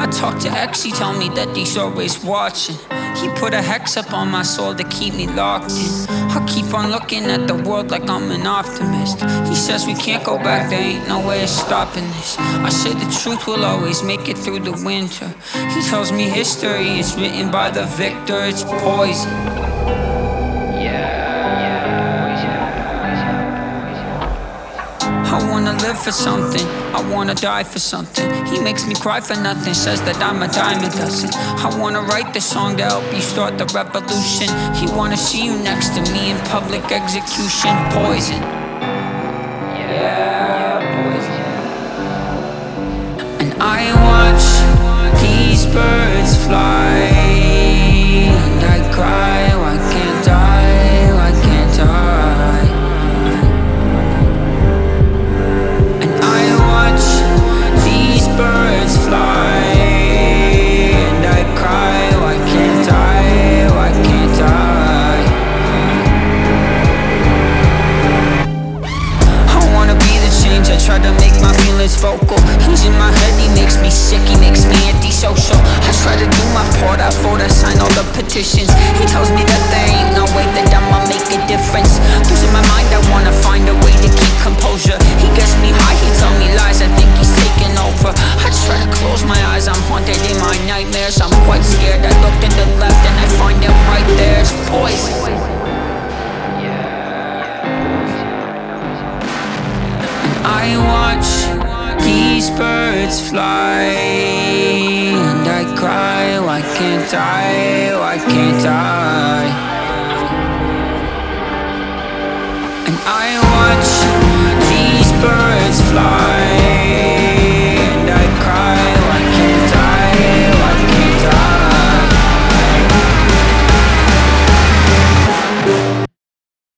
I talk to X, he tell me that he's always watching. He put a hex up on my soul to keep me locked in. I keep on looking at the world like I'm an optimist. He says we can't go back, there ain't no way of stopping this. I say the truth will always make it through the winter. He tells me history is written by the victor, it's poison. I wanna live for something, I wanna die for something. He makes me cry for nothing, says that I'm a dime a dozen. I wanna write the song to help you start the revolution. He wanna see you next to me in public execution. Poison. Poison. And I watch these birds fly, and I cry, why can't I, why can't I? Birds fly, and I cry, why can't I, why can't I? I wanna be the change, I try to make my feelings vocal. He's in my head, he makes me sick, he makes me antisocial. I try to do my part, I vote, I sign all the petitions. He tells me that there ain't no way that I'ma make a difference. Losing my mind, I wanna find a way to keep composure. He gets me high, he tells me lies, I think he's taking over. I try to close my eyes, I'm haunted in my nightmares. I'm quite scared, I look to the left and I find him right there. It's poison. And I watch these birds fly, and I cry, why can't I, why can't I?